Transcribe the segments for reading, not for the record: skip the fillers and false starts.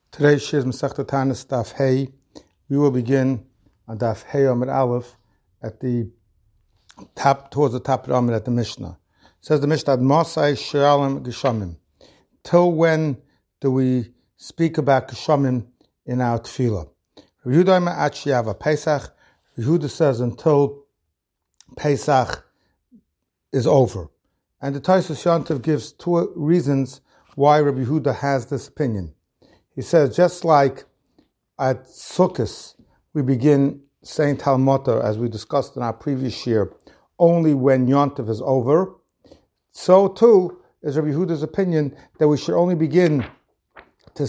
Today's Shir is Masechta Tanis Daf Hey. We will begin on Daf Hey Amud Aleph at the top, towards the top of the Amud at the Mishnah. It says the Mishnah, Masai Shiralim Geshamim. Till when do we speak about Geshamim in our Tefillah? Yehuda Achiyava Pesach. Yehuda says until Pesach is over. And the Tosfos Yontif gives two reasons why Rabbi Yehuda has this opinion. He says, just like at Sukkot, we begin saying Talmoter, as we discussed in our previous year, only when Yontif is over, so too is Rabbi Yehuda's opinion that we should only begin to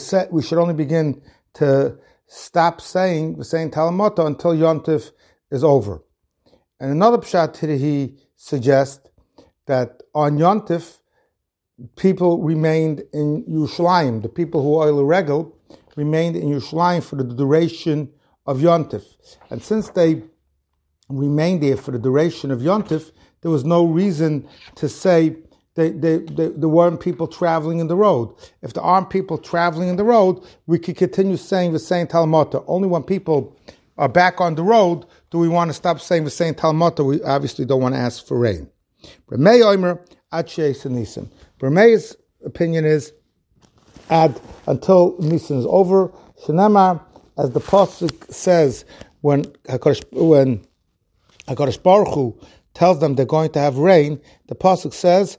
stop saying Talmoter until Yontif is over. And another pshat here he suggests that on Yontif, people remained in Yerushalayim. The people who oil regel remained in Yerushalayim for the duration of Yontif. And since they remained there for the duration of Yontif, there was no reason to say there weren't people traveling in the road. If there aren't people traveling in the road, we could continue saying the same Talmoter. Only when people are back on the road do we want to stop saying the same Talmoter. We obviously don't want to ask for rain. B'mei Omer Ache Nisan. B'mei's opinion is add until Nisan is over. Shenamar, as the pasuk says, when Hakadosh Baruch Hu tells them they're going to have rain, the pasuk says,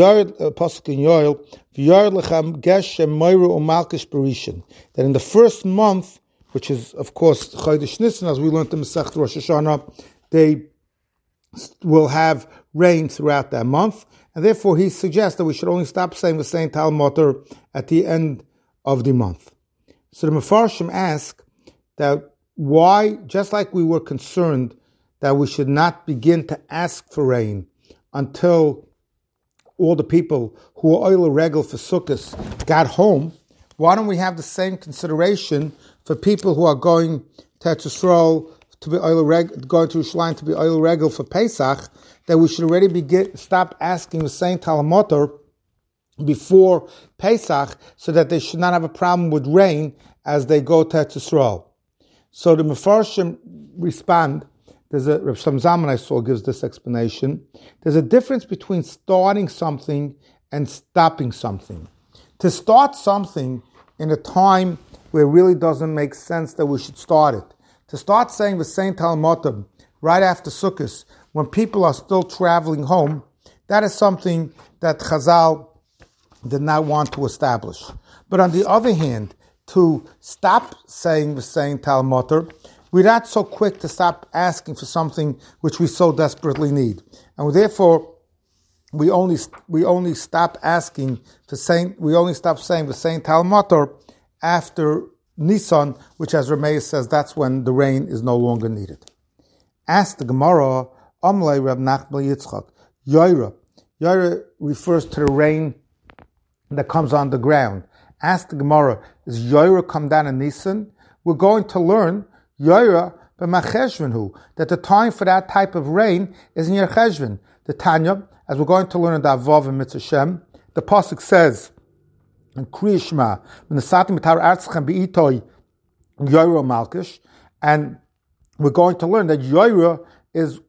pasuk in Yoel, V'yard lechem geshem moiru umalkish berishin. That in the first month, which is of course Chodesh Nisan, as we learned in Masechet Rosh Hashanah, they will have rain throughout that month, and therefore he suggests that we should only stop saying the same Talmoter at the end of the month. So the Mefarshim ask that why, just like we were concerned that we should not begin to ask for rain until all the people who were oil regel for Sukkot got home, why don't we have the same consideration for people who are going to Eretz Yisrael to be going to Yerushalayim to be oil regel for Pesach, that we should already stop asking the same Talmoter before Pesach, so that they should not have a problem with rain as they go to Eretz Yisrael. So the Mefarshim respond. Rav Shlomo Zalman I saw gives this explanation. There's a difference between starting something and stopping something. To start something in a time where it really doesn't make sense that we should start it. To start saying the same Talmoter right after Sukkot, when people are still traveling home, that is something that Chazal did not want to establish. But on the other hand, to stop saying the same Talmoter, we're not so quick to stop asking for something which we so desperately need. And therefore, we only stop asking we only stop saying the same Talmoter after Nisan, which as Rameir says, that's when the rain is no longer needed. Ask the Gemara, Amlei Rab Nachman Yitzchak, Yoira. Yoira refers to the rain that comes on the ground. Ask the Gemara, does Yoira come down in Nisan? We're going to learn Yoira b'macheshvinhu, that the time for that type of rain is in Yer Cheshvan. The Tanya, as we're going to learn in Davav and Mitzvah Shem, the pasuk says, and Kriyishma, Menasatim B'tar Artzchem B'itoy Yoira Malkish, and we're going to learn that Yoira is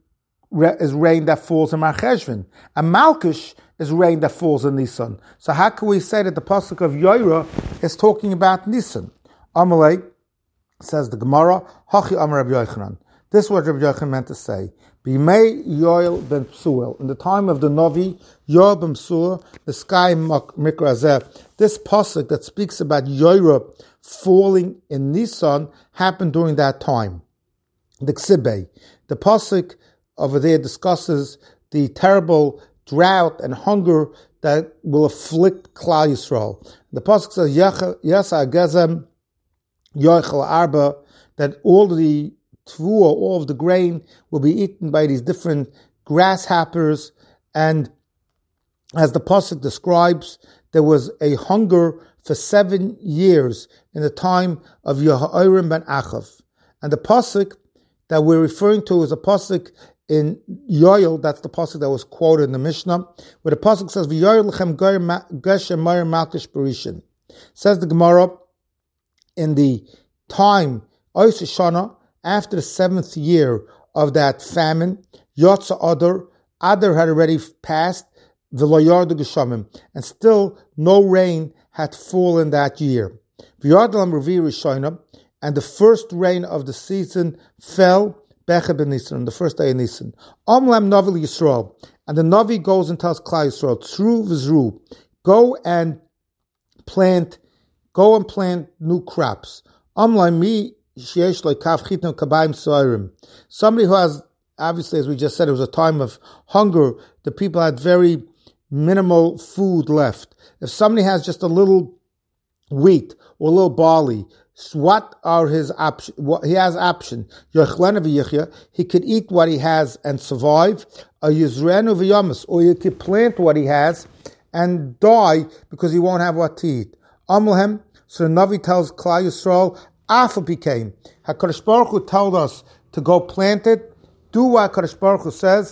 rain that falls in Mar Cheshvan, and Malkish is rain that falls in Nisan. So how can we say that the pasuk of Yoira is talking about Nisan? Amalei says the Gemara, Hachi Amar Rabbi Yochanan. This is what Rabbi Yochanan meant to say. B'mei Yoel ben Psuel, in the time of the Novi, Yoel ben Psuel, the sky mikra azeh. This pasuk that speaks about Yoira falling in Nisan happened during that time. The Ksibei, the pasuk over there discusses the terrible drought and hunger that will afflict Klal Yisrael. The pasuk says, Yasa Gezem Yochel Arba, that all the tvua, all of the grain, will be eaten by these different grasshoppers. And as the pasuk describes, there was a hunger for 7 years in the time of Yehoram ben Achav. And the pasuk that we're referring to is a pasuk in Yoel. That's the pasuk that was quoted in the Mishnah, where the pasuk says, "V'yoel lechem geshem mayr malkish berishin." Says the Gemara, in the time, Ois Shana, after the 7th year of that famine, Yotza Adar had already passed, V'lo Geshamim, and still no rain had fallen that year. V'yardalam Revi Rishona, and the first rain of the season fell, Becha ben Nisan, on the first day of Nisan. Omlam Novel Yisrael, and the Navi goes and tells Klal Yisrael, Tru v'zru, go and plant new crops. Omlam mi sheyesh le'kav chitnu kabayim soirim. Somebody who has, obviously, as we just said, it was a time of hunger. The people had very minimal food left. If somebody has just a little wheat or a little barley, what are his options? He has option. He could eat what he has and survive. Or he could plant what he has and die because he won't have what to eat. Amulhem. So the Navi tells Klal Yisrael, Afa became. HaKadosh Baruch Hu told us to go plant it. Do what HaKadosh Baruch Hu says.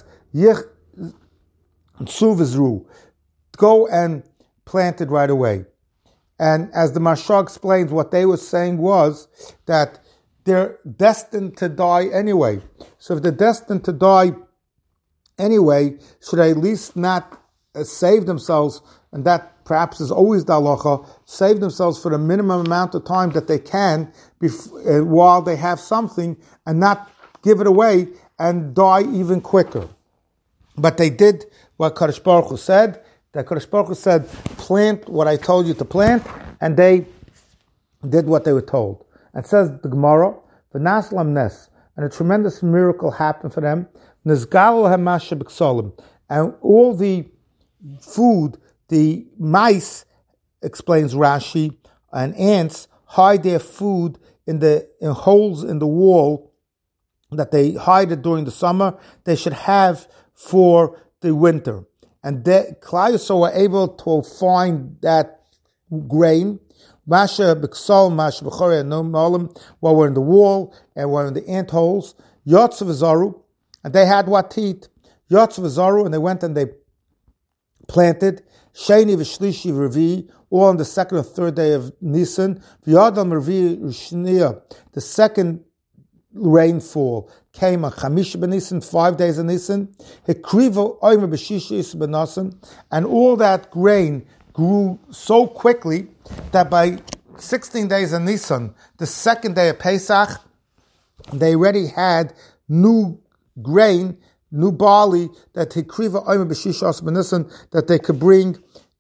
Go and plant it right away. And as the Maharsha explains, what they were saying was that they're destined to die anyway. So if they're destined to die anyway, should they at least not save themselves, and that perhaps is always the halacha, save themselves for the minimum amount of time that they can while they have something, and not give it away and die even quicker. But they did what Kadosh Baruch Hu said. That Kadosh Baruch Hu said, plant what I told you to plant, and they did what they were told. And it says the Gemara, V'nas lam nes, and a tremendous miracle happened for them. Nizgalu hamasha b'ksolim, and all the food, the mice, explains Rashi, and ants hide their food in holes in the wall that they hide it during the summer. They should have for the winter. And Klal Yisrael were able to find that grain, Masha B'Ksol, Masha B'Chorei, and no Molim, while we're in the wall and we're in the ant holes, Yotzav Zaru, and they had what to eat. Yotzav Zaru, and they went and they planted, Sheni V'Shlishi V'Revi, all on the 2nd or 3rd day of Nisan, V'Yadam Revi Rishniya, the second rainfall came on Chamish ben Nisan, 5 days of Nisan. Hekrivo oimer b'shishis b'nasan, and all that grain grew so quickly that by 16 days of Nisan, the second day of Pesach, they already had new grain, new barley that hekrivo oimer b'shishis b'nasan, that they could bring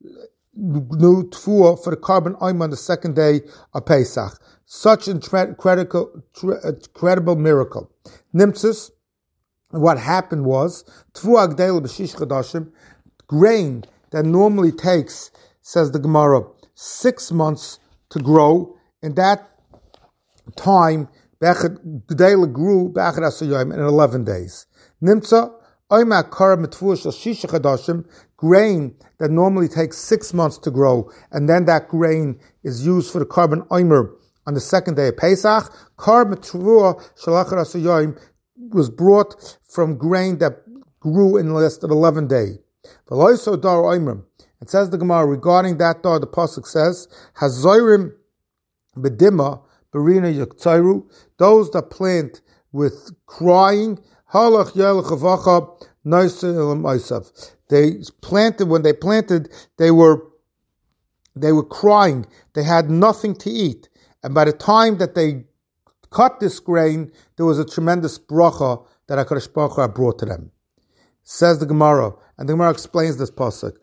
new tfuah for the carbon oimer on the second day of Pesach. Such an incredible miracle. Nimtzis, what happened was, Tfuah Gdela B'Shish Chadashim, grain that normally takes, says the Gemara, 6 months to grow. In that time, Gdela grew B'Achad Asayim in 11 days. Nimtza, Oima Kara Mitfuah Shal Shisha Chadashim, grain that normally takes 6 months to grow, and then that grain is used for the carbon oimer on the second day of Pesach. Karb Metrua Shalachar Asayim was brought from grain that grew in less than 11 days. V'loiso dar oimrim. It says the Gemara regarding that dar, the pasuk says, Hazoirim bedima berina yaktzairu, those that plant with crying, halach yelach avacha noisa elam oisav. They planted, when they planted, they were crying. They had nothing to eat. And by the time that they cut this grain, there was a tremendous bracha that HaKadosh Baruch Hu brought to them. Says the Gemara, and the Gemara explains this pasuk.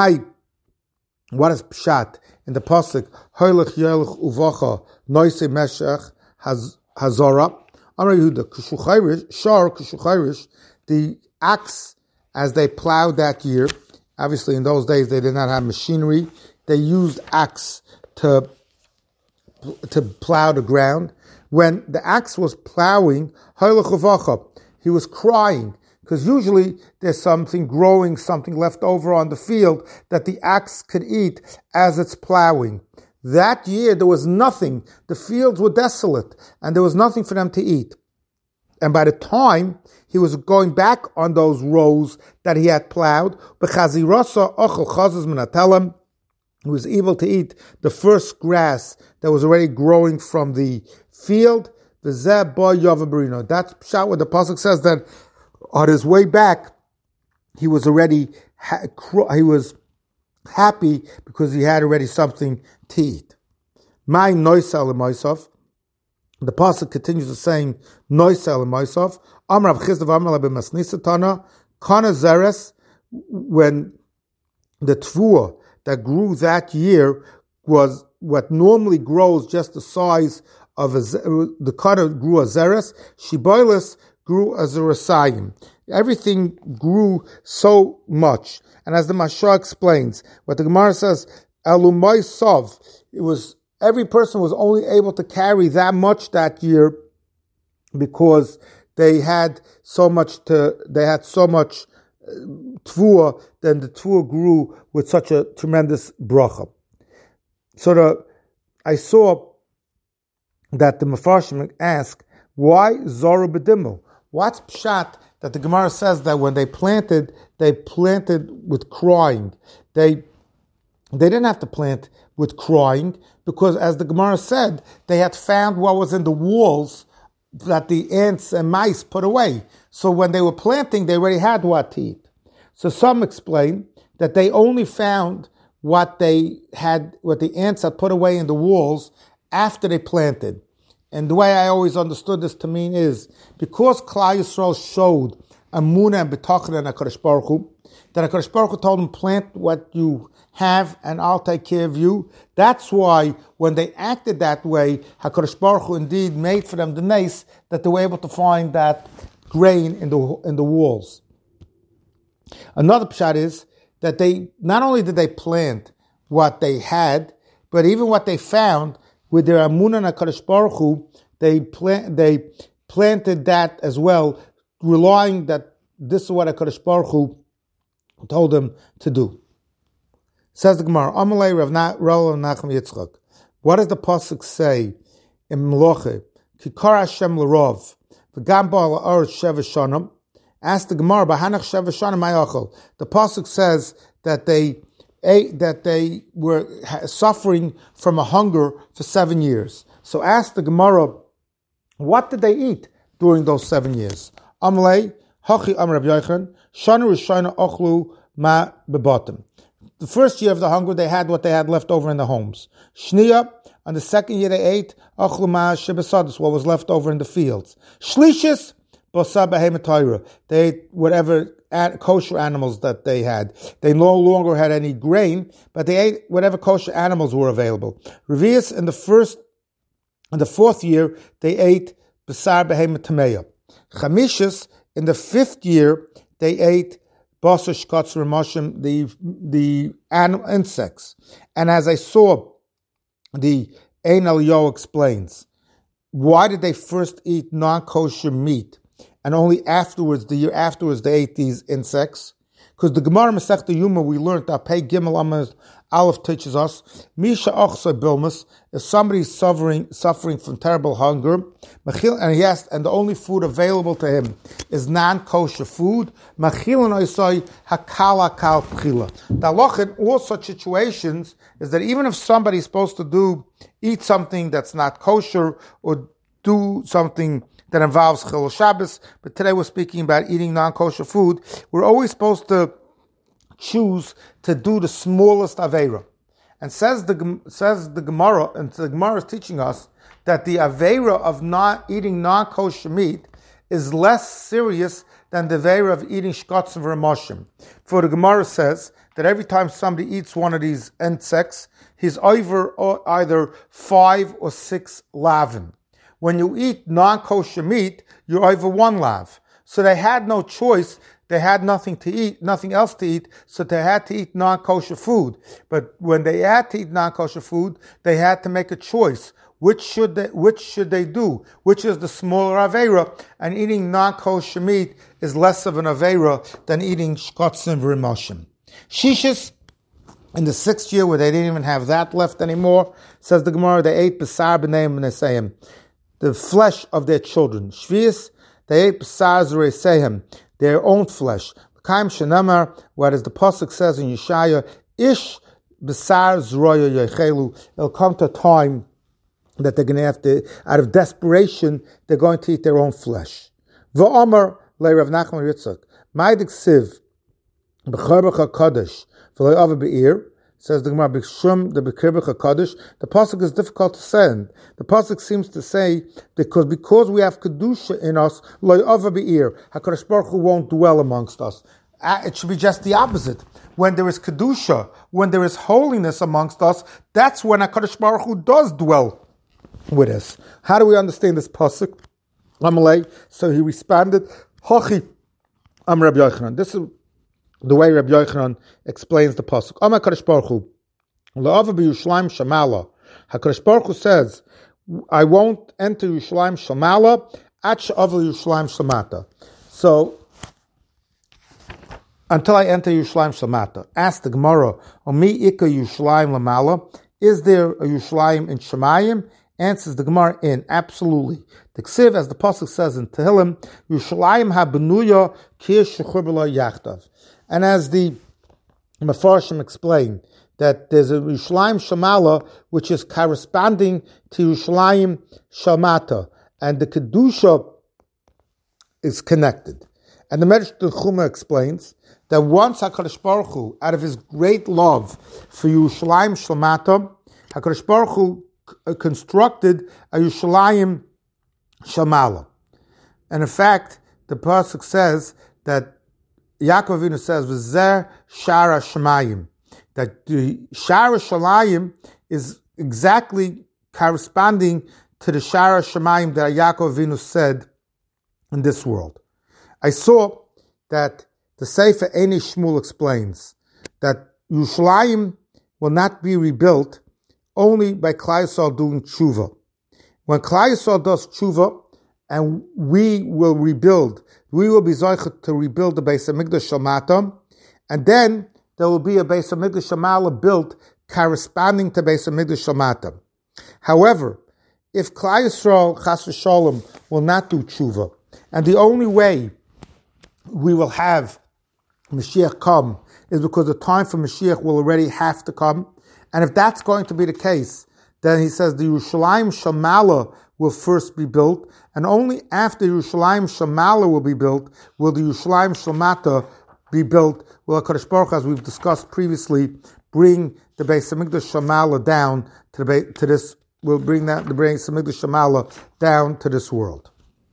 What is pshat in the pasuk? Hoylech yelech uvacha noise meshach hazara. Amar Yehuda kushuchayrish shar kushuchayrish. The axe, as they plowed that year, obviously in those days they did not have machinery. They used axe to plow the ground. When the axe was plowing, he was crying, because usually there's something growing, something left over on the field that the axe could eat as it's plowing. That year there was nothing. The fields were desolate, and there was nothing for them to eat. And by the time he was going back on those rows that he had plowed, He was able to eat the first grass that was already growing from the field. That's shot what the pasuk says, that on his way back, he was already he was happy because he had already something to eat. My noisel myself. The pasuk continues the saying noisel myself. Amar Rav Chisda v'amar Rabbi Masnisa Tana kana zeres, when the tvua that grew that year was what normally grows just the size of the kana grew a zeres, shiboilis grew a zerasayim. Everything grew so much. And as the Mashah explains, what the Gemara says, Elumay Sov, it was, every person was only able to carry that much that year because they had so much tvua, then the tvua grew with such a tremendous bracha. So I saw that the Mefarshim asked, why Zoru B'dimu? What's pshat that the Gemara says that when they planted with crying? They didn't have to plant with crying because, as the Gemara said, they had found what was in the walls that the ants and mice put away. So when they were planting, they already had what to eat. So some explain that they only found what the ants had put away in the walls after they planted. And the way I always understood this to mean is, because Klal Yisrael showed Amunah and B'tachon and HaKadosh Baruch Hu, that HaKadosh Baruch Hu told them, plant what you have and I'll take care of you. That's why when they acted that way, HaKadosh Baruch Hu indeed made for them the nace that they were able to find that grain in the walls. Another pshat is that they, not only did they plant what they had, but even what they found, with their Amunah and HaKadosh Baruch Hu, they planted that as well, relying that this is what HaKadosh Baruch Hu told them to do. Says the Gemara, Amalei Rav Nachum Yitzchak. What does the pasuk say in Meloche? Kikar Hashem l'rov, v'gam ba'al ha'aretz sheva shanim. Ask the Gemara, B'hanach sheva shanim ma'yachol. The pasuk says that they were suffering from a hunger for 7 years. So ask the Gemara, what did they eat during those 7 years? Amalei, Hachi Amar Rabbi Yochanan, Shana Rishona Ochlu Ma Bebatim. The first year of the hunger, they had what they had left over in the homes. Shniya, on the second year they ate Ochlu Ma Shebesadis, what was left over in the fields. Shlishis, Basa Behemoth Torah. They ate whatever kosher animals that they had. They no longer had any grain, but they ate whatever kosher animals were available. Revius, in the fourth year, they ate Basar Behemoth Tameya. Chamishis, in the fifth year, they ate Basar Shkatz Ramashim, the animal insects. And as I saw, the Ein Eliyahu explains, why did they first eat non-kosher meat? And only afterwards, the year afterwards, they ate these insects. Because the Gemara Masechta Yuma, we learned that Pei Gimel Amaz Aleph teaches us, Misha Ochsa Bilmus, if somebody's suffering from terrible hunger, and the only food available to him is non-kosher food, Machil and Oisai Hakala Kal Pchila. The halacha in all such situations is that even if somebody's supposed to eat something that's not kosher, or do something that involves Chilul Shabbos, but today we're speaking about eating non-kosher food, we're always supposed to choose to do the smallest Aveira. And says the Gemara, and the Gemara is teaching us that the Aveira of not eating non-kosher meat is less serious than the Aveira of eating Shkotzim Ramoshim. For the Gemara says that every time somebody eats one of these insects, he's over either 5 or 6 lavim. When you eat non-kosher meat, you're over 1 lav. So they had no choice. They had nothing to eat, nothing else to eat, so they had to eat non-kosher food. But when they had to eat non-kosher food, they had to make a choice. Which should they do? Which is the smaller Aveira? And eating non-kosher meat is less of an Aveira than eating Shkotzim V'Rimoshim. Shishis, in the 6th year where they didn't even have that left anymore, says the Gemara, they ate B'sar B'neim Nesayim, the flesh of their children. Shvius, they ate B'sar Z'Reiseihem, their own flesh. Kaim Shenamar, whereas the pasuk says in Yeshaya, Ish Besar zroya yechelu. It'll come to a time that they're going to have to, out of desperation, they're going to eat their own flesh. V'omer le Rav Nachman Yitzchak. Ma'adik siv b'charbach HaKadosh v'lo ava be'ir. Says the Gemara, B'shum the b'kirbach HaKadosh. The pasuk is difficult to send. The pasuk seems to say because we have kedusha in us, lo ava be'ir. HaKadosh Baruch Hu won't dwell amongst us. It should be just the opposite. When there is kedusha, when there is holiness amongst us, that's when HaKadosh Baruch Hu does dwell with us. How do we understand this pasuk? Amalei. So he responded, Hachi Am Rabbi Yochanan. This is the way Rabbi Yochanan explains the pasuk. Amar HaKadosh Baruch Hu, La'ava b'Yushalayim Shamala. HaKadosh Baruch Hu says, I won't enter Yerushalayim Shamala, at she'avel Yerushalayim Shamata. So, until I enter Yerushalayim Shamata. Ask the Gemara, Omi Ika Yerushalayim Lamala, is there a Yerushalayim in Shemayim? Answers the Gemara in, absolutely. The Ksiv, as the pasuk says in Tehillim, Yerushalayim ha-benuya ki shechur b'lo yachdav. And as the Mefarshim explain, that there's a Yerushalayim Shamala, which is corresponding to Yerushalayim Shamata, and the Kedusha is connected. And the Medrash Tanchuma explains that once HaKadosh Baruch Hu, out of his great love for Yerushalayim Shamata, HaKadosh Baruch Hu constructed a Yerushalayim Shamala. And in fact, the pasuk says that Yaakov Avinu says, "V'zer shara shemayim," that the shara shemayim is exactly corresponding to the shara shemayim that Yaakov Avinu said in this world. I saw that the Sefer Einei Shmuel explains that Yerushalayim will not be rebuilt only by Klal Yisrael doing tshuva. When Klal Yisrael does tshuva, and we will rebuild, we will be zocheh to rebuild the Beis HaMikdash Shamata, and then there will be a Beis HaMikdash Shamala built corresponding to Beis HaMikdash Shamata. However, if Klal Yisrael Chas v'Sholom will not do tshuva, and the only way we will have Mashiach come is because the time for Mashiach will already have to come, and if that's going to be the case, then he says the Yerushalayim Shamala will first be built, and only after Yerushalayim Shamala will be built will the Yerushalayim Shamata be built. Will HaKadosh Baruch Hu, as we've discussed previously, bring the Beis HaMikdash Shamala down to this. Will bring the Beis HaMikdash Shamala down to this world.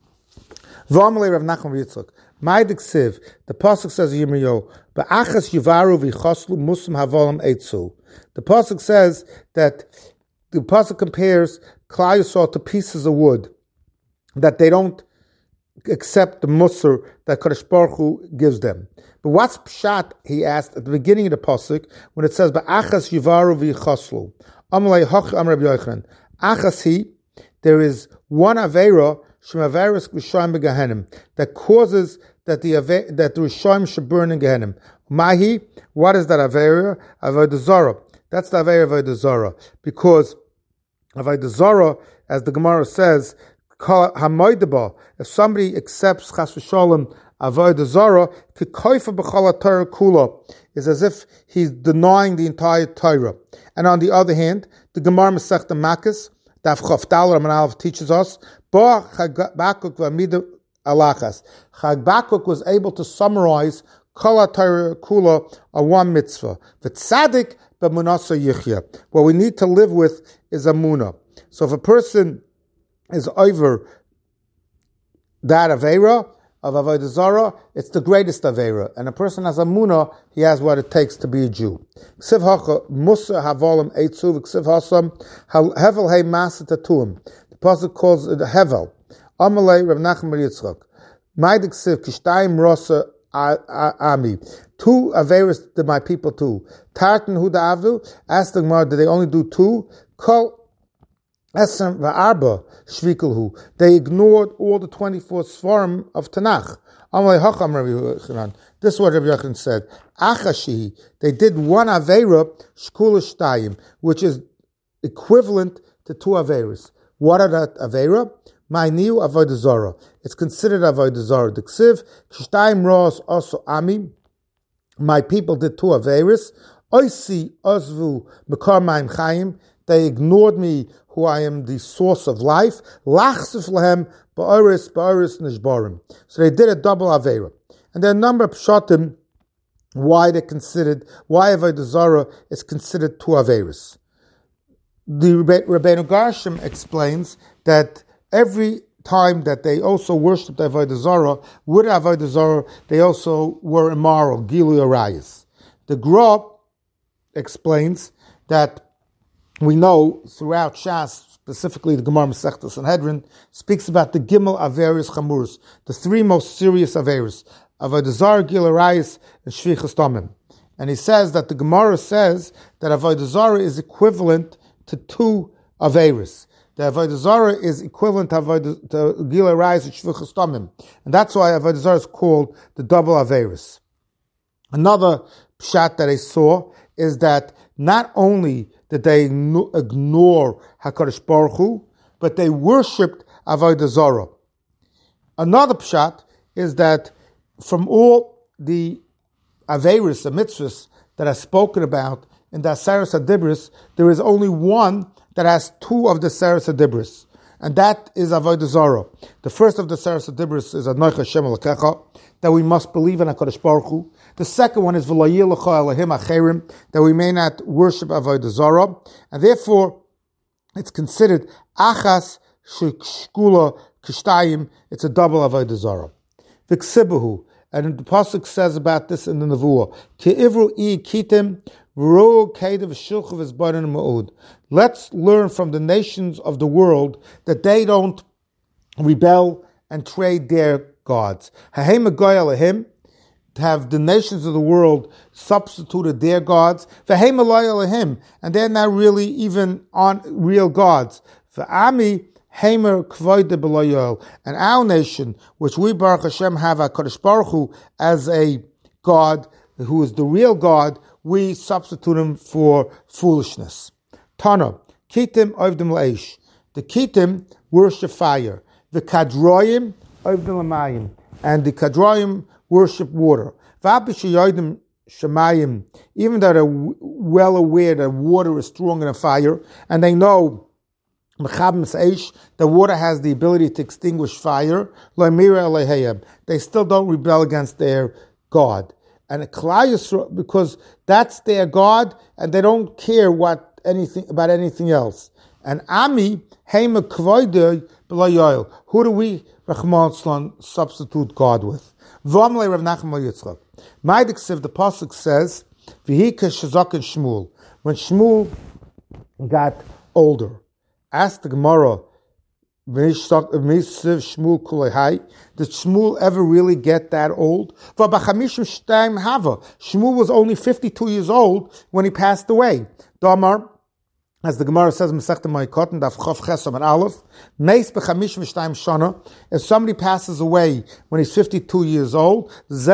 V'amalei Rav Nachman Yitzchak. Ma'adik siv. The pasuk says Yirmiyahu, "Ba'achas yivaru v'choslu musam havolam eitzu." The pasuk says that the pasuk compares Klal Yisrael to pieces of wood, that they don't accept the musar that Kadosh Baruch Hu gives them. But what's pshat? He asked at the beginning of the pasuk when it says "Ba'achas yivaru v'choslu." Amalei hach am Rabbi Yochanan. Achas he, there is one avera shem averis rishayim beGehenim that causes that the rishayim should burn in Gehenim. Mahi, what is that avera? Avodah Zarah. That's the avera of Avodah Zarah, because Avodah Zarah, as the Gemara says, hamoideba, if somebody accepts chas v'sholem Avodah Zarah, kikoifa b'chol Torah kula, is as if he's denying the entire Torah. And on the other hand, the Gemara Masechta Makos, Daf Chof Daled Amud Aleph teaches us, Bo Chagbakuk v'Amida Alachas. Chagbakuk was able to summarize Kol Torah Kula on one mitzvah. V'tzadik b'munasa yichya. What we need to live with is amunah. So if a person is over that avera of Avodah Zarah, it's the greatest avera. And a person has amunah, he has what it takes to be a Jew. Ksiv hacha musa havolim eitzu v'ksiv hasam hevel hey masa tatuim. The pasuk calls it hevel. Amalei Rav Nachman Yitzchak. Ma'adik ksiv kishtayim rosa ami. Two averas did my people do. Tartan hu da'avdu. Asked the Gemara, did they only do two? Kol Esem va'arba shvikelhu. They ignored all the 24 svarim of Tanakh. Amalei hacham Rabbi Yochanan. This is what Rabbi Yochanan said. Achashi. They did one avera shkula shtayim, which is equivalent to two averas. What are that avera? Ma'aniu avodah zarah. It's considered avodah zarah. The ksiv kishtayim ros also ami. My people did two averas. Oisi ozvu mekar mayim chayim. They ignored me, who I am the source of life. Lachsif lahem ba'oris nishbarim. So they did a double avera. And there are a number of pshatim why Avodah Zarah is considered two averas. The Rabbeinu Gershom explains that every time that they also worshipped Avodah Zarah, with Avodah Zarah, they also were immoral, Gilu Arayas. The Gra explains that we know throughout Shas, specifically the Gemara Masechta Sanhedrin, speaks about the Gimel Averis Chamurus, the three most serious Averis, Avodah Zarah, Gilu Arayas, and Shvichas Damim. And he says that the Gemara says that Avodah Zarah is equivalent to two Averis. The Avodah Zarah is equivalent to Gilu Arayas and Shvichas Damim. And that's why Avodah Zarah is called the double Averis. Another pshat that I saw is that not only did they ignore HaKadosh Baruch Hu, but they worshipped Avodah Zarah. Another pshat is that from all the Averis, the mitzvahs that are spoken about in the Aseres HaDibros, there is only one that has two of the Aseres HaDibros, and that is Avodah Zarah. The first of the Aseres HaDibros is Anoich Hashem Elokecha, that we must believe in HaKadosh Baruch Hu. The second one is V'lo yeh lecha Elohim acherim, that we may not worship Avodah Zarah, and therefore it's considered Achas Shekula Kishtayim, it's a double Avodah Zarah. V'ksibuhu, and the Pasuk says about this in the Nevuah, Ke'ivru I kitim, let's learn from the nations of the world that they don't rebel and trade their gods. To have the nations of the world substituted their gods, and they're not really even on real gods. And our nation, which we Baruch Hashem have HaKadosh Baruch Hu as a God who is the real God, we substitute him for foolishness. Tana, Kitim Ovdim Leish. The Kitim worship fire. The Kadroim Ovdim Lamayim. And the Kadroim worship water. Vapishayodim Shemayim. Even though they're well aware that water is stronger than fire, and they know the water has the ability to extinguish fire, they still don't rebel against their God. And because that's their God, and they don't care about anything else. And Ami Heima Kvoide B'Layoil. Who do we, Rachman Tzlan, substitute God with? V'amlei Rav Nachman Yitzchak. Ma'adiksiv, the pasuk says, V'hika Shazakin Shmuel. When Shmuel got older, asked the Gemara, did Shmuel ever really get that old? Shmuel was only 52 years old when he passed away. Damar, as the Gemara says, if somebody passes away when he's 52 years old, that's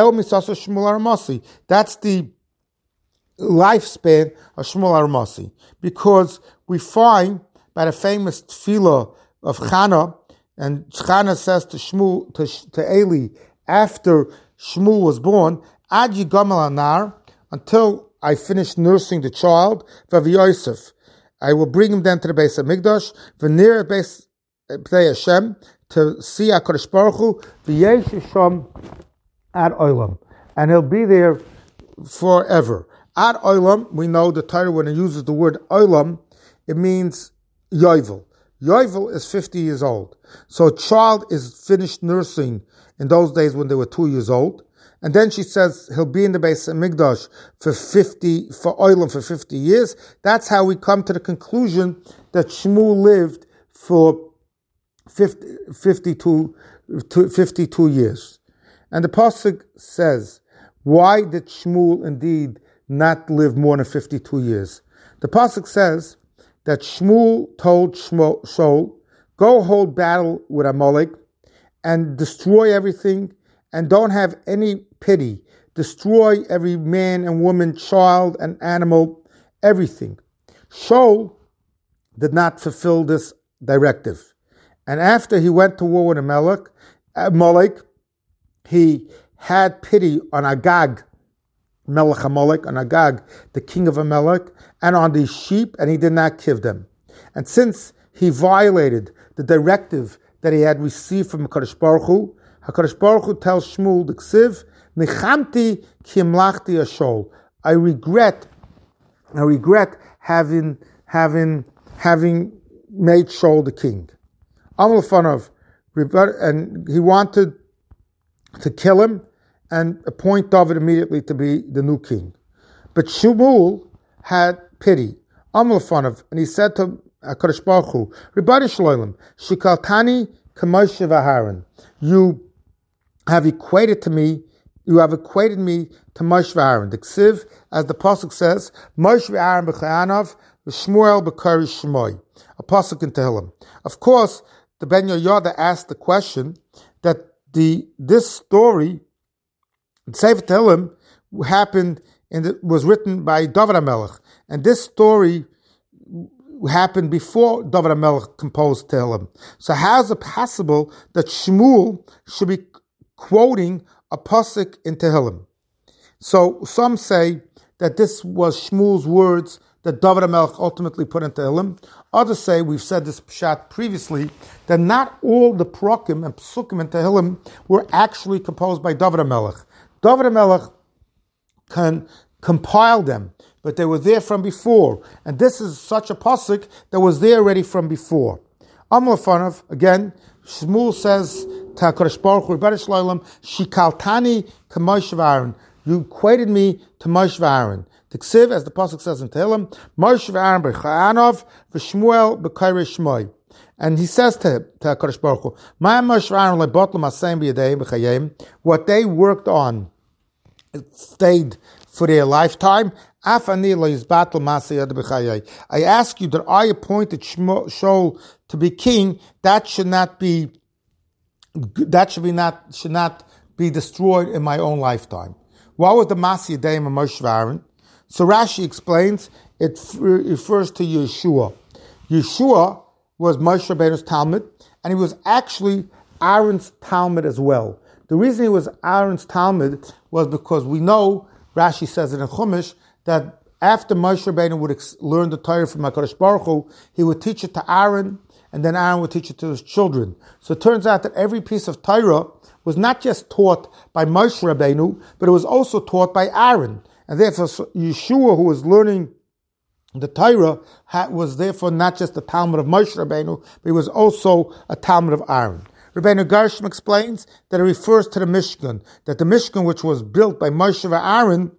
the lifespan of Shmuel Aramasi. Because we find by the famous tefillah of Chana, and Chana says to Shmuel, to Eli, after Shmuel was born, Ad Yigamel Anar, until I finish nursing the child, Vavi Yosef, I will bring him then to the Beis HaMikdash, V'nir Beis Hashem, to see HaKadosh Baruch Hu, V'yesh Yisham Ad Olam, and he'll be there forever. Ad Olam, we know the Torah, when it uses the word Olam, it means Yovel. Yovel is 50 years old. So a child is finished nursing in those days when they were 2 years old. And then she says he'll be in the Beis HaMikdash for Olam for 50 years. That's how we come to the conclusion that Shmuel lived for 52 years. And the pasuk says, why did Shmuel indeed not live more than 52 years? The pasuk says that Shmuel told Shaul, go hold battle with Amalek and destroy everything and don't have any pity. Destroy every man and woman, child and animal, everything. Shaul did not fulfill this directive. And after he went to war with Amalek, he had pity on Agag, Melech Amalek, on Agag, the king of Amalek, and on the sheep, and he did not kill them. And since he violated the directive that he had received from HaKadosh Baruch Hu tells Shmuel the Ksiv, Nechamti ki imlachti ashol. I regret having made Shaul the king. Amal Fanov, and he wanted to kill him and appoint David immediately to be the new king. But Shmuel had pity. Amal Fanov, and he said to HaKadosh Baruch Hu, Ribbani Shloim, Shikaltani Kamoshe v'Aharon. You have equated me to Moshe v'Aaron. The Ksiv, as the pasuk says, Moshe v'Aaron b'chayanav v'Shmuel b'kari Shmoi. A pasuk in Tehillim. Of course, the Ben Yehoyada asked the question that this story, Sefer Tehillim, was written by David HaMelech, and this story happened before David HaMelech composed Tehillim. So how is it possible that Shmuel should be quoting a pasuk in Tehillim? So some say that this was Shmuel's words that David HaMelech ultimately put in Tehillim. Others say, we've said this pshat previously, that not all the prakim and psukim in Tehillim were actually composed by David HaMelech. David HaMelech can compile them, but they were there from before. And this is such a pasuk that was there already from before. Amar Fanov, again, Shmuel says to HaKadosh Baruch Hu, Shikaltani Kamoshe v'Aaron. You equated me to Moshe v'Aaron. The Ksiv, as the pasuk says in Tehillim, Moshe v'Aaron b'chayanav v'Shmuel b'kairei Shmoi. And he says to HaKadosh Baruch Hu, what they worked on, it stayed for their lifetime. I ask you that I appointed Shaul to be king. That should not be destroyed in my own lifetime. What was the Masi Yadayim of Moshe v'Aaron? So Rashi explains it refers to Yeshua. Yeshua was Moshe Rabbeinu's Talmud, and he was actually Aaron's Talmud as well. The reason he was Aaron's Talmud was because we know, Rashi says it in Chumash, that after Moshe Rabbeinu would learn the Torah from HaKadosh Baruch Hu, he would teach it to Aaron, and then Aaron would teach it to his children. So it turns out that every piece of Torah was not just taught by Moshe Rabbeinu, but it was also taught by Aaron. And therefore, Yeshua, who was learning the Torah, was therefore not just the Talmud of Moshe Rabbeinu, but he was also a Talmud of Aaron. Rabbeinu Gershom explains that it refers to the Mishkan, that the Mishkan, which was built by Moshe and Aaron,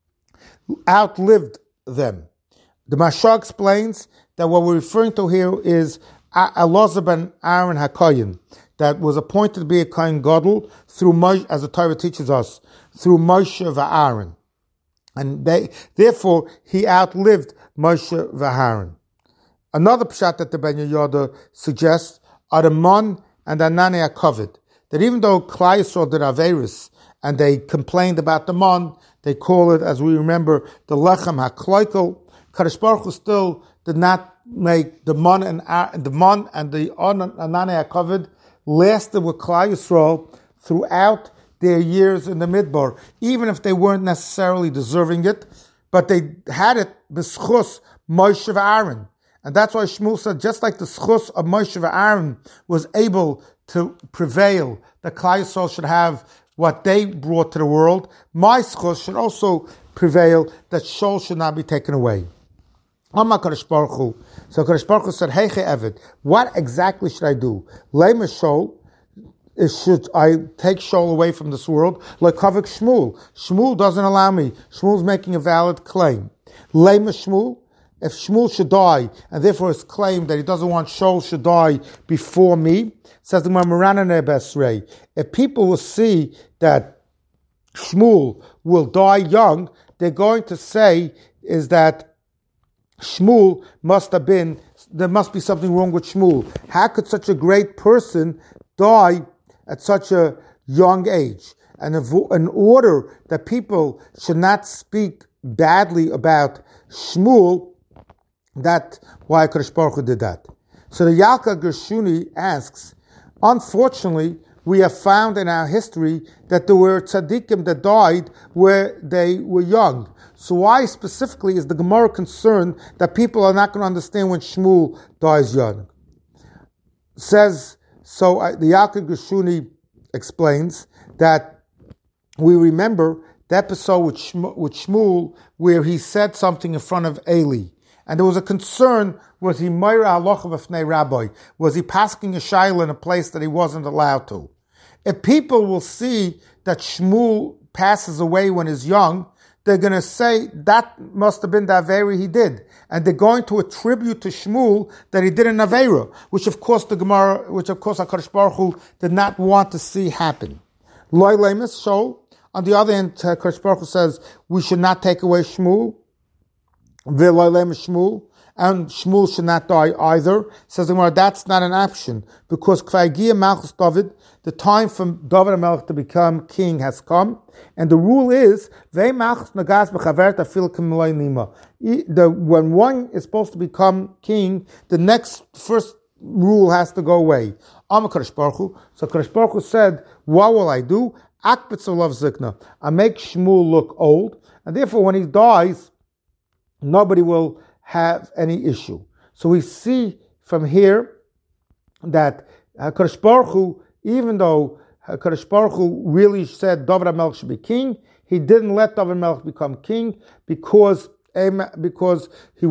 outlived them. The Mashal explains that what we're referring to here is Elazar ben Aaron HaKoyin, that was appointed to be a Kohen Gadol through Moshe, as the Torah teaches us, through Moshe and Aaron. And therefore, he outlived Moshe and Aaron. Another pshat that the Ben Yehoyada suggests are the Mon and the Anani HaKavod, that even though Klal Yisrael did Averis, and they complained about the Mon, they call it, as we remember, the Lechem HaKloikel. Kadosh Baruch Hu still did not make the Mon and the Anani HaKavod lasted with Klal Yisrael throughout their years in the Midbar, even if they weren't necessarily deserving it, but they had it b'schus Moshe v'Aaron. And that's why Shmuel said, just like the schus of Moshe v'Aaron was able to prevail, that Klal Yisrael should have what they brought to the world, my schus should also prevail, that Shaul should not be taken away. Amar Kadosh Baruch Hu. So Kadosh Baruch Hu said, Hey Eved, what exactly should I do? Lema Shaul, should I take Shaul away from this world? Like Kavik Shmuel. Shmuel doesn't allow me. Shmuel's making a valid claim. Lema Shmuel, if Shmuel should die, and therefore it's claimed that he doesn't want Shaul should die before me, says the Marana Nebesrei, if people will see that Shmuel will die young, they're going to say is that Shmuel there must be something wrong with Shmuel. How could such a great person die at such a young age? And in order that people should not speak badly about Shmuel, that's why Kadosh Baruch Hu did that. So the Yalka Gershuni asks, unfortunately, we have found in our history that there were tzaddikim that died where they were young. So why specifically is the Gemara concerned that people are not going to understand when Shmuel dies young? The Yalkut Gershuni explains that we remember the episode with Shmuel where he said something in front of Eli. And there was a concern, was he Meira Halacha B'fnei Rabbi? Was he pasking a shayla in a place that he wasn't allowed to? If people will see that Shmuel passes away when he's young, they're going to say that must have been the Aveira he did. And they're going to attribute to Shmuel that he did an Aveira, which of course HaKadosh Baruch Hu did not want to see happen. Loi Lemus, so on the other hand, HaKadosh Baruch Hu says we should not take away Shmuel. Shmuel, and Shmuel should not die either. Says the Gemara, that's not an option, because Kvagia Malchus David, the time for David HaMelech to become king has come, and the rule is when one is supposed to become king, the first rule has to go away. So Kadosh Baruch Hu said, what will I do? I make Shmuel look old, and therefore when he dies, nobody will have any issue. So we see from here that HaKadosh Baruch Hu, even though HaKadosh Baruch Hu really said David HaMelech should be king, he didn't let David HaMelech become king because he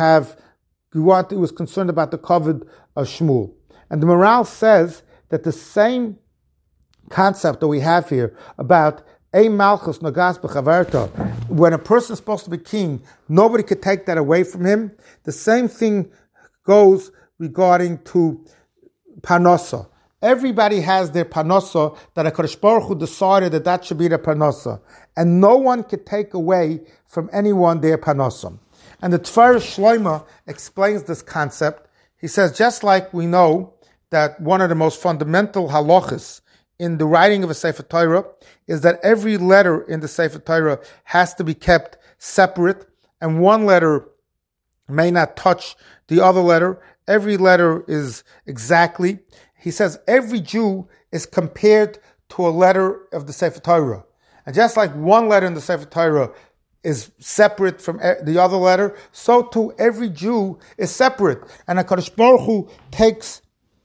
was concerned about the kavod of Shmuel. And the Maral says that the same concept that we have here about Malchus Nagas B'chaverta, when a person is supposed to be king, nobody could take that away from him. The same thing goes regarding to Parnasa. Everybody has their Parnasa that HaKadosh Baruch Hu decided that should be their Parnasa. And no one could take away from anyone their Parnasa. And the Tfar Shloima explains this concept. He says, just like we know that one of the most fundamental halachas in the writing of a Sefer Torah is that every letter in the Sefer Torah has to be kept separate, and one letter may not touch the other letter. Every letter is exactly. He says every Jew is compared to a letter of the Sefer Torah. And just like one letter in the Sefer Torah is separate from the other letter, so too every Jew is separate. And HaKadosh Baruch Hu takes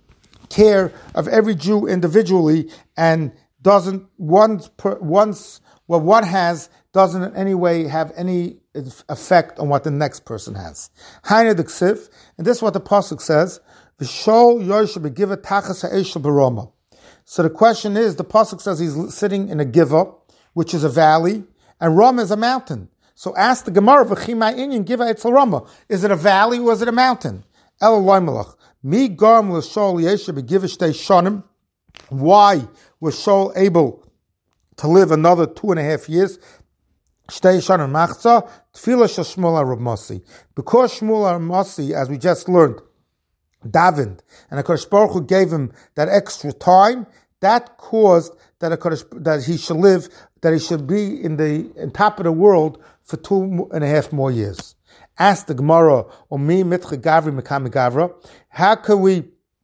care of every Jew individually and doesn't what one has doesn't in any way have any effect on what the next person has. Haina the Ksiv, and this is what the pasuk says: V'shol Yoshe begiva tachas ha'eshel baroma. So the question is, the pasuk says he's sitting in a giva, which is a valley, and Rama is a mountain. So ask the Gemara, v'chimai inyan giva etzel Rama. Is it a valley or is it a mountain? El Loimelach. Mi garm l'shol Yeshe begiva shtei shonim. Why was Shaul able to live another 2.5 years? Shtei shonim machza tefillah shel Shmuel Rav Masi. Because Shmuel Rav Masi, as we just learned, davened, and HaKadosh Baruch Hu gave him that extra time, that caused that he should live, that he should be in top of the world for 2.5 more years. Ask the Gemara, Omi mitche gavri mekame gavra, how can we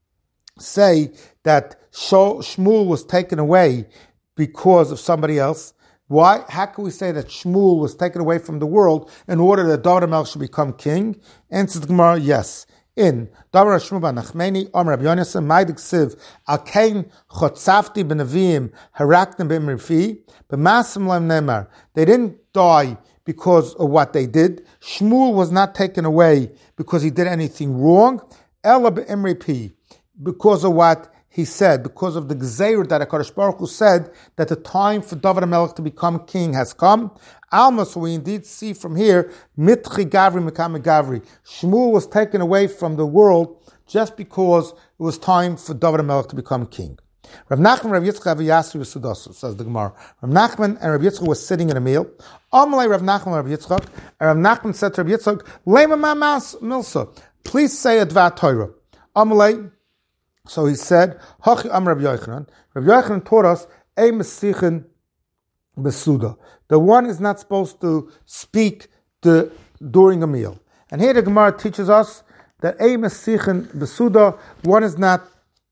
say that Shmuel was taken away because of somebody else? Why? How can we say that Shmuel was taken away from the world in order that David HaMelech should become king? Answers the Gemara, yes. In Davar Shmuel ben Nachmani, Amar Rabbi Yonasan, Maidik Siv, Al Kain Chotzafti ben Avim, Haraknim ben Rifi, B'Masim Lem Nemar. They didn't die because of what they did. Shmuel was not taken away because he did anything wrong. Ela be'Imri Pi, because of what he said, because of the Gzeir that HaKadosh Baruch Hu said that the time for David HaMelech to become king has come. Alma, so we indeed see from here, Mitchi Gavri Mekame Gavri. Shmuel was taken away from the world just because it was time for David HaMelech to become king. Rav Nachman, Rav Yitzchak, Yasri V'Sudasu, says the Gemara. Rav Nachman and Rav Yitzchak were sitting at a meal. Amalei Rav Nachman and Rav Yitzchak, and Rav Nachman said to Rav Yitzchak, Lema Mamas Milsa, please say a Dvar Torah. Amalei, so he said, Hachi Am Rav Yochanan. Rav Yochanan taught us, a Mesichin Besuda. The one is not supposed to speak during a meal. And here the Gemara teaches us that a Mesichin Besuda, one is not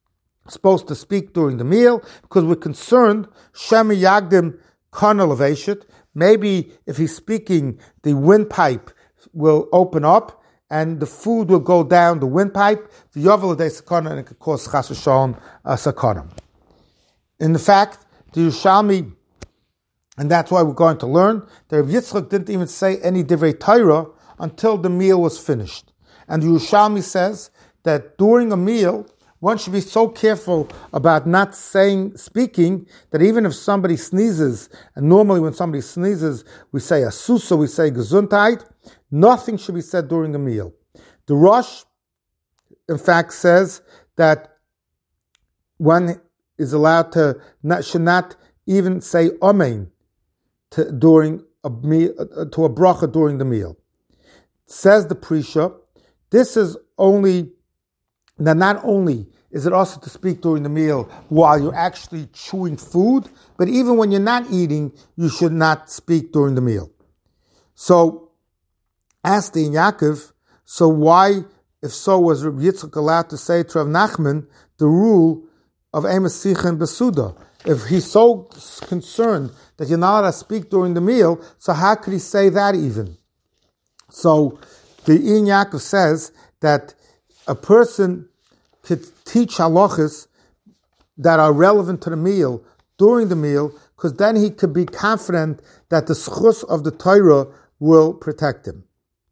supposed to speak during the meal because we're concerned, Shema Yagdim Kana Leveshit. Maybe if he's speaking, the windpipe will open up and the food will go down the windpipe, the Yovel de Sakana, and it could cause Chas v'Shalom Sakana. In the fact, the Yerushalmi, and that's why we're going to learn, that Rav Yitzchak didn't even say any Divrei Torah until the meal was finished. And the Yerushalmi says that during a meal, one should be so careful about not speaking, that even if somebody sneezes, and normally when somebody sneezes, we say asusa, we say gesundheit, nothing should be said during a meal. The Rosh, in fact, says that one is allowed to, should not even say amen during a meal, to a bracha during the meal. Says the Prisha, this is only, now not only is it also to speak during the meal while you're actually chewing food, but even when you're not eating, you should not speak during the meal. So, asked the Yaakov, so why, if so, was Rabbi Yitzchak allowed to say to Rav Nachman the rule of Emes Sichen Besuda? If he's so concerned that you're not allowed to speak during the meal, so how could he say that even? So, the Ein Yaakov says that a person could teach halachas that are relevant to the meal during the meal, because then he could be confident that the schus of the Torah will protect him.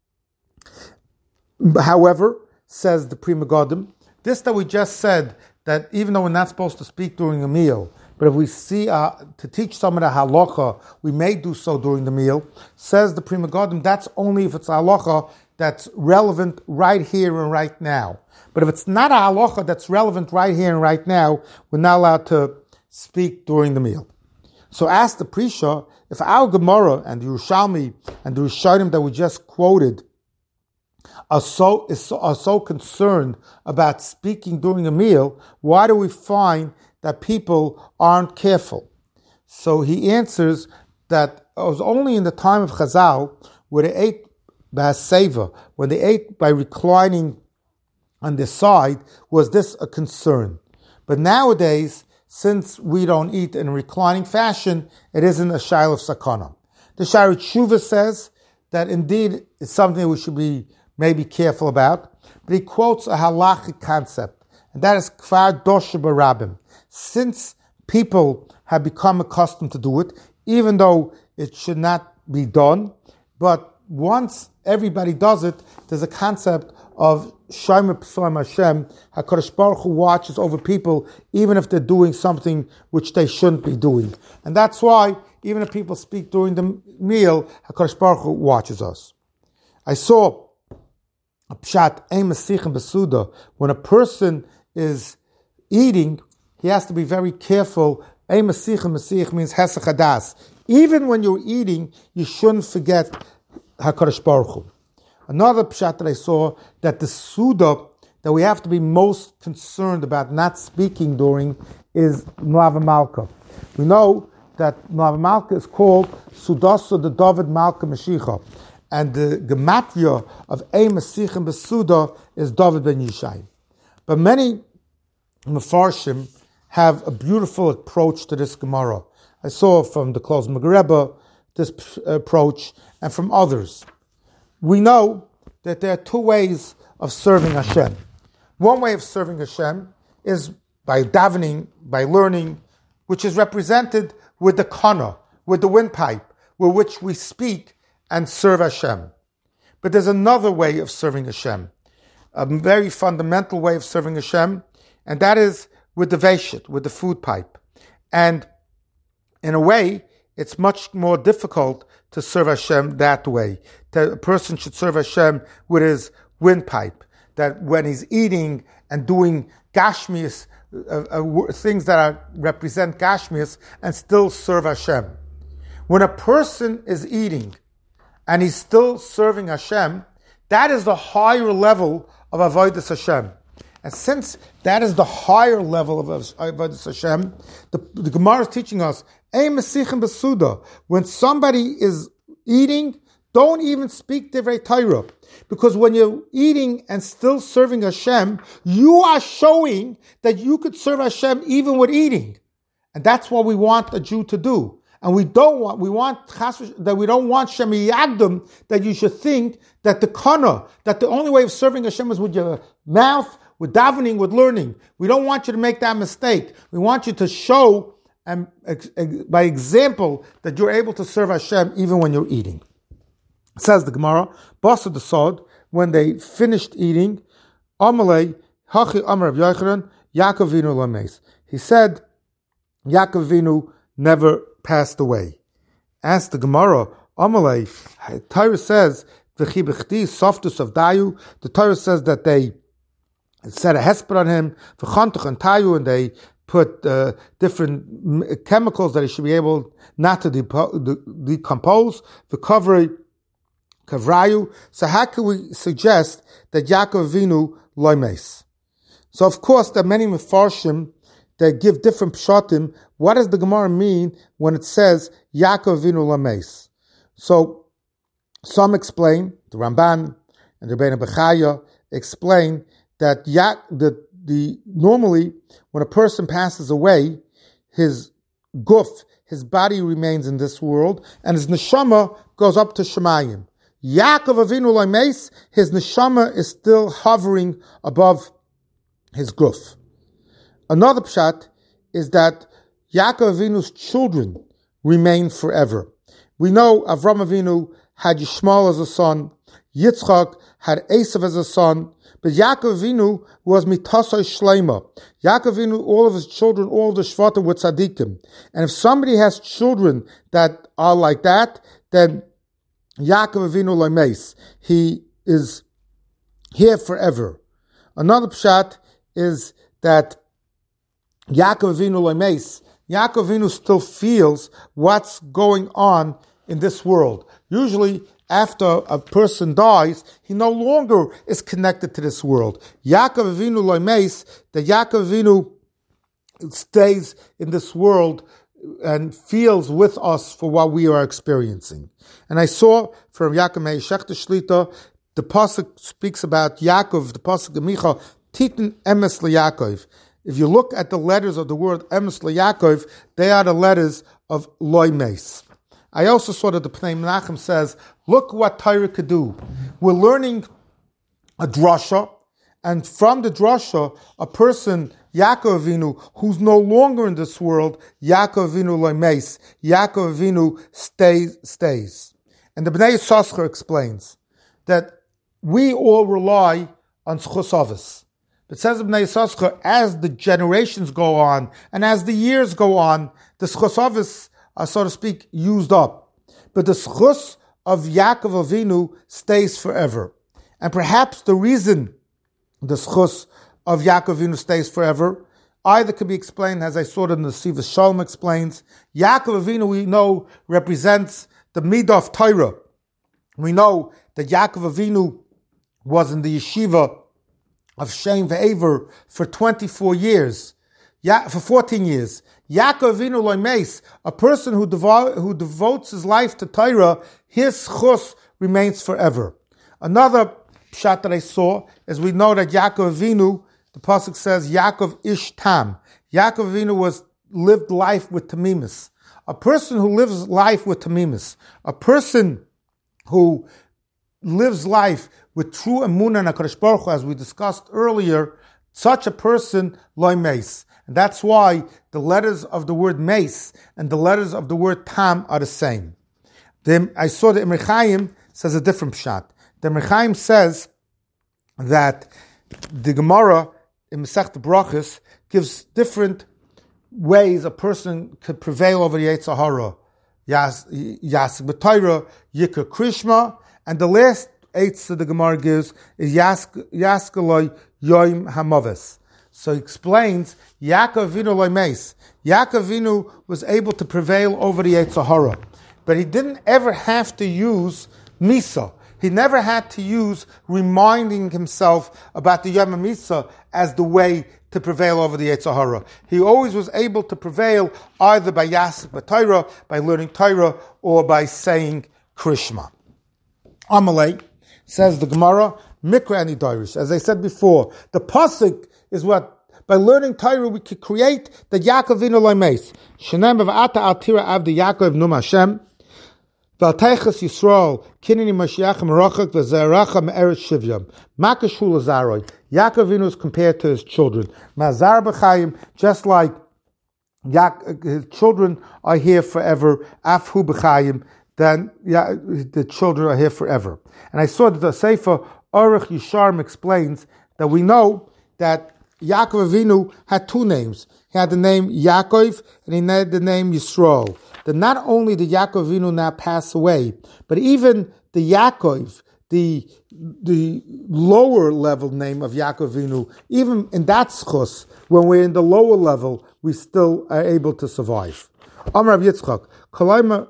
However, says the Pri Megadim, this that we just said, that even though we're not supposed to speak during a meal, but if we see to teach someone a halacha, we may do so during the meal, says the Pri Megadim, that's only if it's a halacha that's relevant right here and right now. But if it's not a halacha that's relevant right here and right now, we're not allowed to speak during the meal. So ask the Prisha, if our Gemara and the Yerushalmi and the Rishonim that we just quoted are so concerned about speaking during a meal, why do we find that people aren't careful? So he answers that it was only in the time of Chazal where they ate b'haseva, when they ate by reclining on their side, was this a concern. But nowadays, since we don't eat in a reclining fashion, it isn't a shail of sakana. The Shari Tshuva says that indeed it's something we should be maybe careful about, but he quotes a halachic concept, and that is kvar dosha barabim. Since people have become accustomed to do it, even though it should not be done, but once everybody does it, there's a concept of Shomer P'soim Hashem. HaKadosh Baruch Hu watches over people even if they're doing something which they shouldn't be doing. And that's why even if people speak during the meal, HaKadosh Baruch Hu watches us. I saw a pshat, Ein Masichem Besuda, when a person is eating, he has to be very careful. Ein Masichem, Masich means Hesach Hadas. Even when you're eating, you shouldn't forget HaKadosh Baruch Hu. Another pshat that I saw, that the Suda that we have to be most concerned about not speaking during is Mlava Malka. We know that Mlava Malka is called Sudasa the David Malka Mashiach. And the gematria of Ein Masichem Besuda is David ben Yishai. But many Mefarshim have a beautiful approach to this Gemara. I saw from the Kluz Megareba this approach, and from others. We know that there are two ways of serving Hashem. One way of serving Hashem is by davening, by learning, which is represented with the kana, with the windpipe, with which we speak and serve Hashem. But there's another way of serving Hashem, a very fundamental way of serving Hashem, and that is with the veshit, with the food pipe. And in a way, it's much more difficult to serve Hashem that way. That a person should serve Hashem with his windpipe. That when he's eating and doing gashmias, things that represent gashmias, and still serve Hashem. When a person is eating and he's still serving Hashem, that is the higher level of avodas Hashem. And since that is the higher level of avodas Hashem, the Gemara is teaching us, Ein Masichem Besuda. When somebody is eating, don't even speak Divrei Torah. Because when you're eating and still serving Hashem, you are showing that you could serve Hashem even with eating. And that's what we want a Jew to do. And we don't want Shemi Yagdam, that you should think that the only way of serving Hashem is with your mouth, with davening, with learning. We don't want you to make that mistake. We want you to show, and by example, that you're able to serve Hashem even when you're eating. It says the Gemara, Basa the Sod, when they finished eating, Amalei, Hachi Amar of Yochanan, Yaakov Vinu Lames. He said, Yaakov Vinu never passed away. Asked the Gemara, Amalei, Torah says, V'chi b'chti softus of Dayu, the Torah says that they set a hesped on him, V'chantuch and Tayu, and they put different chemicals that he should be able not to decompose, V'kavri Kavrayu. So how can we suggest that Yaakov Avinu loimes? So of course there are many Mefarshim that give different pshatim. What does the Gemara mean when it says Yaakov Avinu loimes? So some explain, the Ramban and the Rebbeinu Bechaya explain that normally when a person passes away, his guf, his body remains in this world, and his neshama goes up to Shemayim. Yaakov Avinu loimes, his neshama is still hovering above his guf. Another pshat is that Yaakov Avinu's children remain forever. We know Avram Avinu had Yishmael as a son, Yitzchak had Esav as a son, but Yaakov Avinu was mitasai shleima. Yaakov Avinu, all of his children, all of the shvatim were tzaddikim. And if somebody has children that are like that, then Yaakov Avinu loimes, he is here forever. Another pshat is that Yaakov Avinu loimes, Yaakov Avinu still feels what's going on in this world. Usually, after a person dies, he no longer is connected to this world. Yaakov Avinu loimes, that Yaakov Avinu stays in this world and feels with us for what we are experiencing. And I saw from Yaakov Meir Shechter Shlita, the pasuk speaks about Yaakov, the pasuk of Micha, Titan Emes LeYaakov. If you look at the letters of the word Emes LeYaakov, they are the letters of loimes. I also saw that the Pnei Menachem says, look what Torah could do. We're learning a drasha, and from the drasha, a person, Yaakov Avinu, who's no longer in this world, Yaakov Avinu loimes, Yaakov Avinu stays. And the Bnei Yissaschar explains that we all rely on Zchus Avos. It says in Bnei Yissaschar, as the generations go on, and as the years go on, the Zchus Avos are, so to speak, used up. But the Zchus of Yaakov Avinu stays forever. And perhaps the reason the Zchus of Yaakov Avinu stays forever either could be explained, as I saw it in the Sivas Shalom explains, Yaakov Avinu, we know, represents the Midah of Torah. We know that Yaakov Avinu was in the yeshiva of Shem Ve'ever for 24 years, for 14 years. Yaakov Avinu loimes, a person who devotes his life to Torah, his chus remains forever. Another pshat that I saw is we know that Yaakov Avinu, the pasuk says, Yaakov ish tam. Yaakov Avinu lived life with tamimus. A person who lives life with tamimus, a person who lives life with true emunah and HaKadosh Baruch Hu, as we discussed earlier, such a person loimes. And that's why the letters of the word meis and the letters of the word tam are the same. I saw the Emor Chaim says a different pshat. The Emor Chaim says that the Gemara in Masechta Brachos gives different ways a person could prevail over the Yetzer Hara. Yasik b'Torah, Yikra Krishma, and the last eighth that the Gemara gives is Yaskaloi Yoim Hamaves. So he explains, Yaakov Avinu loimes. Yaakov Avinu was able to prevail over the Yetzer Hara, but he didn't ever have to use Misa. He never had to use reminding himself about the Yom Misa as the way to prevail over the Yetzer Hara. He always was able to prevail either by Yasik b'Torah, by learning Torah, or by saying Krishma. Amalei, says the Gemara, Mikra and Idarish. As I said before, the pasuk is what, by learning Torah, we could create the Yaakov Vino Loimes. Shenem v'ata al tira avdi Yaakov num Hashem. V'alteichas Yisrael, kinini Mashiach merachak v'zeracha me'eretz shivyam. Makashul azaroi. Yaakov Vino is compared to his children. Mazar b'chayim, just like his children are here forever. Afhu b'chayim, then the children are here forever. And I saw that the Sefer Aruch Yisharim explains that we know that Yaakov Avinu had two names. He had the name Yaakov and he had the name Yisrael. That not only did Yaakov Avinu now pass away, but even the Yaakov, the lower level name of Yaakov Avinu, even in that schus, when we're in the lower level, we still are able to survive. Amar Rav Yitzchak, Kalayma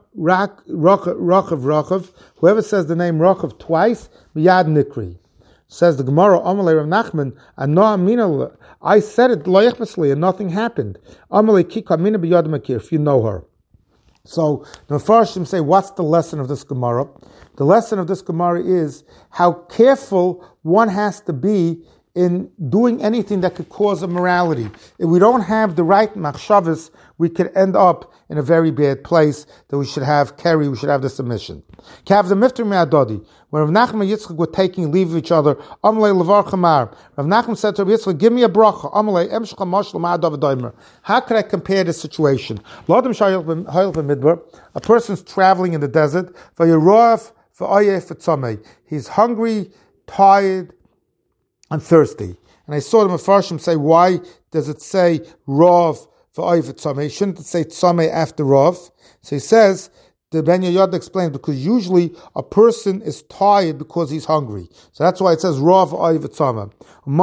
Rachav, whoever says the name Rachav twice, Miyad Nikri. Says the Gemara, Amalei Rav Nachman, I said it loyachbasli and nothing happened. Amalei Kikamina B'Yad Makir, if you know her. So the Mefarshim say, what's the lesson of this Gemara? The lesson of this Gemara is how careful one has to be in doing anything that could cause immorality. If we don't have the right machshavas, we could end up in a very bad place that we should have we should have the submission. Kav the mifter me'adodi. When Rav Nachman and Yitzchak were taking leave of each other, Amalei levar chamar. Rav Nachman said to Rav Yitzchak, give me a bracha. Amalei emshcha mashlo ma'adav adaymer. How could I compare the situation? L'adam shayil b'midbar. A person's traveling in the desert. V'yeroaf v'ayef v'tzamei. He's hungry, tired, and thirsty. And I saw the Mefarshim say, why does it say Rav v'ayef v'tzamei? Shouldn't it say tzamei after Rav? So he says, the Ben Yoyada explains, because usually a person is tired because he's hungry. So that's why it says Rav v'ayef v'tzamei.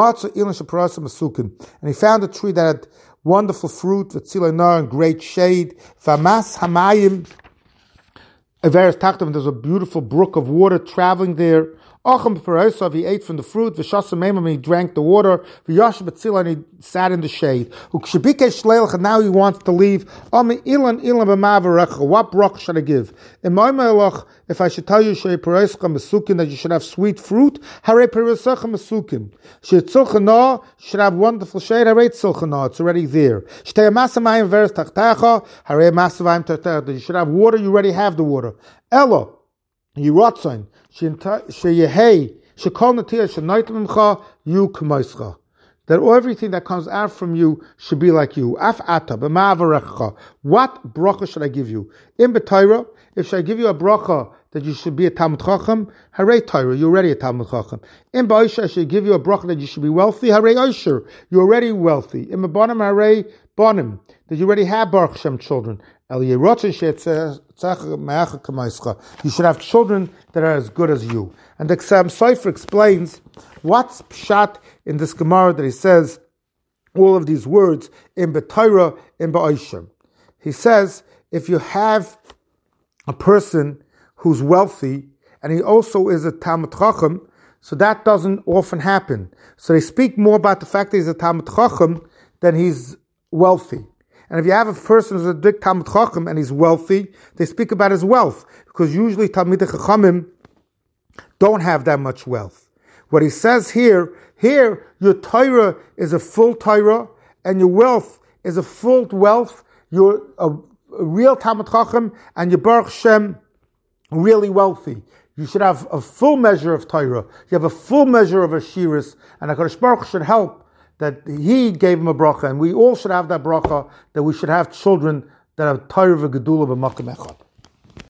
And he found a tree that had wonderful fruit, v'tzilei and great shade. V'amas hamayim, there's a beautiful brook of water traveling there. He ate from the fruit, he drank the water, and he sat in the shade. And now he wants to leave. What brach should I give? If I should tell you that you should have sweet fruit, should have wonderful shade, it's already there. You should have water, you already have the water. Ella, Yiratzon, that everything that comes out from you should be like you. What bracha should I give you? In B'Torah, if I give you a bracha that you should be a Talmud Chacham, Harei Torah, you're already a Talmud Chacham. In Ba'isha, I should give you a bracha that you should be wealthy, Harei Osher, you're already wealthy. In B'Banim, Harei Banim, that you already have Baruch Hashem children. You should have children that are as good as you. And the Ksam Sofer explains what's pshat in this Gemara that he says all of these words in B'Torah, in Ba'isha. He says, if you have a person who's wealthy and he also is a Talmud Chacham, so that doesn't often happen. So they speak more about the fact that he's a Talmud Chacham than he's wealthy. And if you have a person who's a big Talmud Chacham and he's wealthy, they speak about his wealth, because usually Talmidei Chachamim don't have that much wealth. What he says here, your Torah is a full Torah and your wealth is a full wealth. You're a real Talmud Chacham and your Baruch Shem really wealthy. You should have a full measure of Torah. You have a full measure of Ashiris, and HaKadosh Baruch should help that he gave him a bracha, and we all should have that bracha, that we should have children that have Torah v'gedula b'makom echad.